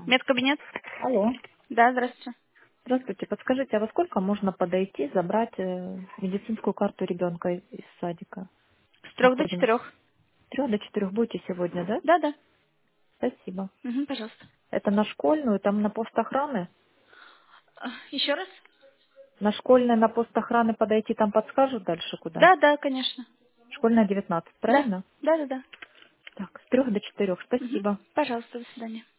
Медкабинет? Алло. Да, здравствуйте. Здравствуйте. Подскажите, а во сколько можно подойти, забрать медицинскую карту ребенка из садика? С 3 до Находимся. 4. С 3 до 4 будете сегодня, да? Да, да. Спасибо. Угу, пожалуйста. Это на школьную, там на пост охраны? Еще раз? На школьной, на пост охраны подойти, там подскажут дальше куда? Да, да, конечно. Школьная 19, Да, правильно? да, да, да. Так, с 3 до 4. Угу. Спасибо. Пожалуйста, до свидания.